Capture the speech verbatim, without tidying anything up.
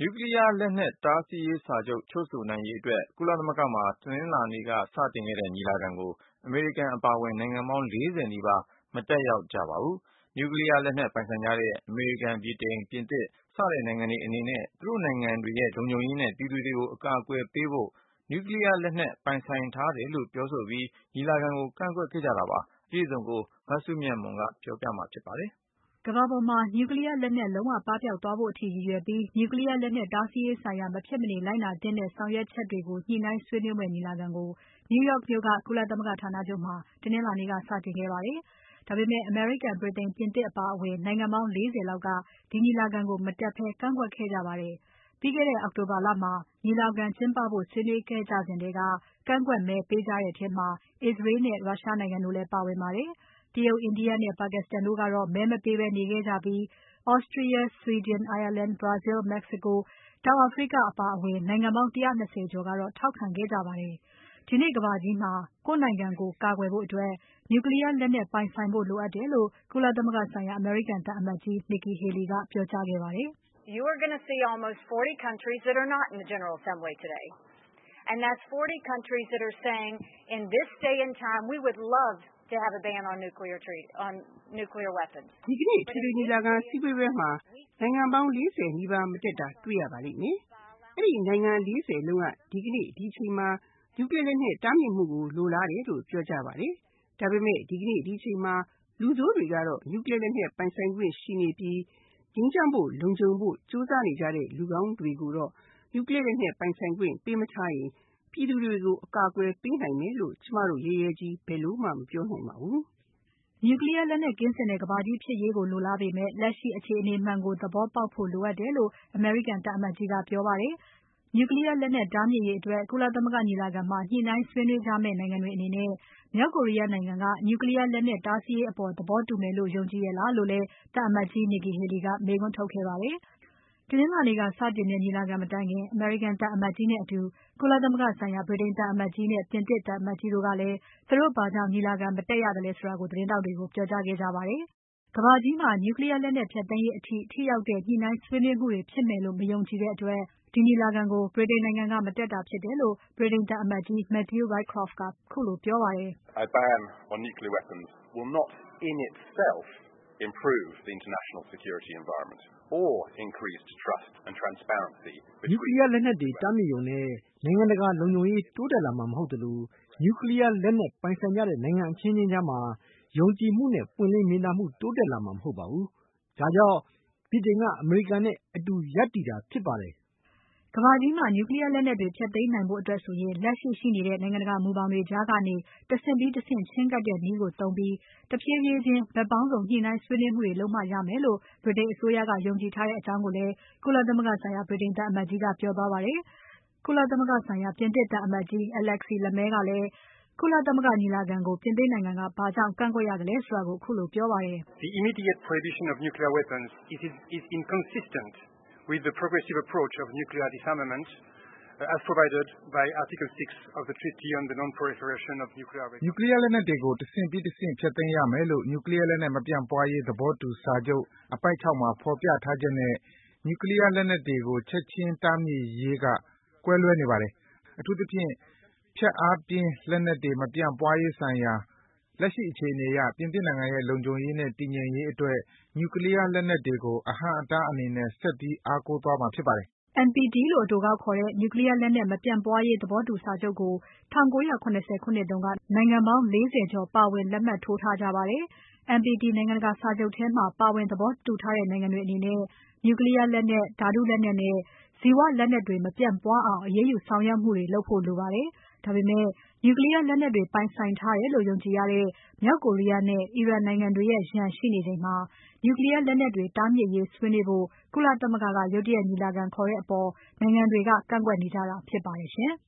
နျူကလ িয়ারလက်နက်တားဆီးရေးစာချုပ်ချုပ်ဆိုနိုင်ရေးအတွက်ကုလသမဂ္ဂမှာတနင်္လာနေ့ကစတင်ခဲ့တဲ့ညီလာခံကိုအမေရိကန်အပါအဝင်နိုင်ငံပေါင်း၄၀နီးပါးမတက်ရောက်ကြပါဘူး။နျူကလ িয়ারလက်နက်ပိုင်ဆိုင်ကြတဲ့အမေရိကန်၊ဗြိတိန်၊ပြင်သစ်စတဲ့နိုင်ငံတွေအနေနဲ့သူတို့နိုင်ငံတွေရဲ့လုံခြုံရေးနဲ့ပြည်သူတွေကိုအကာအကွယ်ပေးဖို့နျူကလ িয়ারလက်နက်ပိုင်ဆိုင်ထားတယ်လို့ပြောဆိုပြီးညီလာခံကိုကန့်ကွက်ခဲ့ကြတာပါ။အပြည့်အစုံကိုမစုမြတ်မွန်ကပြောပြမှာဖြစ်ပါတယ်။ကမ္ဘာပေါ်မှာနျူကလ িয়ারလက်နက်လုံးဝပပျောက်သွားဖို့အထိရည်ရွယ်ပြီးနျူကလ িয়ারလက်နက်တားဆီးရေးဆိုင်ရာမဖြစ်မနေလိုက်နာသင့်တဲ့ဆောင်ရွက်ချက်တွေကိုညှိနှိုင်းဆွေးနွေးမယ့်ညီလာခံကို New York မြို့ကကုလသမဂ္ဂဌာနချုပ်မှာတနင်္လာနေ့ကစတင်ခဲ့ပါတယ်။ဒါပေမဲ့အမေရိကန်၊ဗြိတိန်၊ပြင်သစ်အပါအဝင်နိုင်ငံပေါင်း၄၀လောက်ကဒီညီလာခံကိုမတက်ဘဲကန့်ကွက်ခဲ့ကြပါတယ်။ပြီးခဲ့တဲ့အောက်တိုဘာလမှာညီလာခံကျင်းပဖို့ဆွေးနွေးခဲ့ကြစဉ်ထဲကကန့်ကွက်မဲပေးကြတဲ့ထဲမှာ Israel နဲ့ Russia နိုင်ငံတို့လည်းပါဝင်ပါတယ်။တရုတ်၊India နဲ့ Pakistan တို့ကတော့မဲမပေးဘဲနေခဲ့ကြပြီး Austria, Sweden, Ireland, Brazil, Mexico, တောင်အာဖရိက အပါအဝင်နိုင်ငံပေါင်း၁၂၀ကျော်ကတော့ထောက်ခံခဲ့ကြပါတယ်။ဒီနေ့ကမ္ဘာကြီးမှာကိုယ့်နိုင်ငံကိုကာကွယ်ဖို့အတွက် Nuclear လက်နက်ပိုင်ဆိုင်ဖို့လိုအပ်တယ်လို့ကုလသမဂ္ဂဆိုင်ရာအမေရိကန်သံအမတ်ကြီး Nikki Haley ကပြောကြားခဲ့ပါတယ်။ You are going to see almost forty countries that are not in the General Assembly today. And that's forty countries that are saying in this day and time we would love to have a ban on nuclear treat on nuclear weapons. ဒီကနေ့ထူးထူးညီလာခံစည်းဝေးပွဲမှာနိုင်ငံပေါင်း၄၀နီးပါးမတက်တာတွေ့ရပါလိမ့်မယ်။အဲ့ဒီနိုင်ငံ၄၀လုံးကဒီကနေ့ဒီချိန်မှာနျူကလ িয়ার လက်နက်တားမြစ်မှုကိုလိုလားတယ်လို့ပြောကြပါတယ်။ဒါပေမဲ့ဒီကနေ့ဒီချိန်မှာလူဆိုးတွေကတော့နျူကလ িয়ার လက်နက်ပိုင်ဆိုင်ခွင့်ရှိနေပြီးငြိမ်းချမ်းဖို့လုံခြုံဖို့ကြိုးစားနေကြတဲ့လူကောင်းတွေကိုတော့နျူကလ িয়ার လက်နက်ပိုင်ဆိုင်ခွင့်ပေးမထားရင်ပြည်သူတွေကိုအကာအကွယ်ပေးနိုင်မယ်လို့ကျမတို့ရဲရဲကြီးဘယ်လို့မှမပြောနိုင်ပါဘူး။ Nuclear လက်နက်ကင်းစင်တဲ့ကမ္ဘာကြီးဖြစ်ရေးကိုလိုလားပေမဲ့လက်ရှိအခြေအနေမှန်ကိုသဘောပေါက်ဖို့လိုအပ်တယ်လို့အမေရိကန်သံအမတ်ကြီးကပြောပါတယ်။ Nuclear လက်နက်တားမြစ်ရေးအတွက်ကုလသမဂ္ဂညီလာခံမှာညှိနှိုင်းဆွေးနွေးကြမယ့်နိုင်ငံတွေအနေနဲ့မြောက်ကိုရီးယားနိုင်ငံက Nuclear လက်နက်တားဆီးရေးအပေါ်သဘောတူမယ်လို့ယုံကြည်ရဲ့လားလို့လည်းသံအမတ်ကြီး Nikki Haley ကမေးခွန်းထုတ်ခဲ့ပါတယ်။တနင်္လာနေ့ကစတင်တဲ့ညီလာခံမတိုင်ခင်အမေရိကန်သံအမတ်ကြီးနဲ့အတူကုလသမဂ္ဂဆိုင်ရာဗြိတိန်သံအမတ်ကြီးနဲ့ပြင်သစ်သံအမတ်ကြီးတို့ကလည်းသူတို့ဘာကြောင့်ညီလာခံမတက်ရသလဲဆိုတာကိုသတင်းထောက်တွေကိုပြောကြားခဲ့ကြပါတယ်။ကမ္ဘာကြီးမှာ Nuclear လက်နက်ဖျက်သိမ်းရေးအထိထိရောက်တဲ့ညှိနှိုင်းဆွေးနွေးမှုတွေဖြစ်မယ်လို့မယုံကြည်တဲ့အတွက်ဒီညီလာခံကိုဗြိတိန်နိုင်ငံကမတက်တာဖြစ်တယ်လို့ဗြိတိန်သံအမတ်ကြီး Matthew Rycroft ကခုလိုပြောပါတယ်။ A ban on nuclear weapons will not in itself improve the international security environment or increased trust and transparency. Nuclear လက်နက်တွေတားမြစ်ရုံနဲ့နိုင်ငံတကာလုံခြုံရေးတိုးတက်လာမှာမဟုတ်သလို Nuclear လက်နက်ပိုင်ဆိုင်ကြတဲ့နိုင်ငံအချင်းချင်းကြားမှာယုံကြည်မှုနဲ့ပွင့်လင်းမြင်သာမှုတိုးတက်လာမှာမဟုတ်ပါဘူး။ဒါကြောင့်ဗြိတိန်ကအမေရိကန်နဲ့အတူရပ်တည်တာဖြစ်ပါတယ်။ကမ္ဘာကြီးမှာ Nuclear လက်နက်တွေဖျက်သိမ်းနိုင်ဖို့အတွက်ဆိုရင်လက်ရှိရှိနေတဲ့နိုင်ငံတကာမူဘောင်တွေကြားကနေတဆင့်ပြီးတဆင့်ချင်းကပ်တဲ့နည်းကိုသုံးပြီးတဖြည်းဖြည်းချင်းဘက်ပေါင်းစုံညှိနှိုင်းဆွေးနွေးမှုတွေလုပ်မှရမယ်လို့ဗြိတိန်အစိုးရကယုံကြည်ထားတဲ့အကြောင်းကိုလည်းကုလသမဂ္ဂဆိုင်ရာဗြိတိန်သံအမတ်ကြီးကပြောသွားပါတယ်။ကုလသမဂ္ဂဆိုင်ရာပြင်သစ်သံအမတ်ကြီး Alexis Lemay ကလည်းကုလသမဂ္ဂညီလာခံကိုပြင်သစ်နိုင်ငံကဘာကြောင့်ကန့်ကွက်ရသလဲဆိုတာကိုခုလိုပြောပါတယ်။ The immediate prohibition of nuclear weapons is is inconsistent with the progressive approach of nuclear disarmament as provided by Article six of the Treaty on the Non-Proliferation of Nuclear Weapons. Nuclear လက်နက်တွေကိုတဆင့်ပြီးတဆင့်ဖျက်သိမ်းရမယ်လို့ Nuclear လက်နက်မပြန့်ပွားရေးသဘောတူစာချုပ်အပိုဒ်၆မှာဖော်ပြထားချက်နဲ့ Nuclear လက်နက်တွေကိုချက်ချင်းတားမြစ်ရေးကကွဲလွဲနေပါတယ်။အထူးသဖြင့်ဖျက်အားပြင်းလက်နက်တွေမပြန့်ပွားရေးဆိုင်ရာလက်ရှိအခြေအနေအရပြင်သစ်နိုင်ငံရဲ့လုံခြုံရေးနဲ့တည်ငြိမ်ရေးအတွက် Nuclear လက်နက်တွေကိုအဟန့်အတားအနေနဲ့ဆက်ပြီးအားကိုးသွားမှာဖြစ်ပါတယ်။ N P T လို့အတိုကောက်ခေါ်တဲ့ Nuclear လက်နက်မပြန့်ပွားရေးသဘောတူစာချုပ်ကို၁၉၇၀ခုနှစ်တုန်းကနိုင်ငံပေါင်း၄၀ကျော်ပါဝင်လက်မှတ်ထိုးထားကြပါတယ်။ N P T နိုင်ငံတကာစာချုပ်ထဲမှာပါဝင်သဘောတူထားတဲ့နိုင်ငံတွေအနေနဲ့ Nuclear လက်နက်၊ဓါတုလက်နက်နဲ့ဇီဝလက်နက်တွေမပြန့်ပွားအောင်အရေးယူဆောင်ရွက်မှုတွေလုပ်ဖို့လိုပါတယ်။ဒါပေမဲ့ Nuclear လက်နက်တွေပိုင်ဆိုင်ထားတယ်လို့ယုံကြည်ရတဲ့မြောက်ကိုရီးယားနဲ့အီရန်နိုင်ငံတွေရဲ့ရန်ရှိနေချိန်မှာ Nuclear လက်နက်တွေတားမြစ်ရေးဆွေးနွေးဖို့ကုလသမဂ္ဂကရုတ်တရက်ညီလာခံခေါ်တဲ့အပေါ်နိုင်ငံတွေကကန့်ကွက်နေကြတာဖြစ်ပါတယ်ရှင်။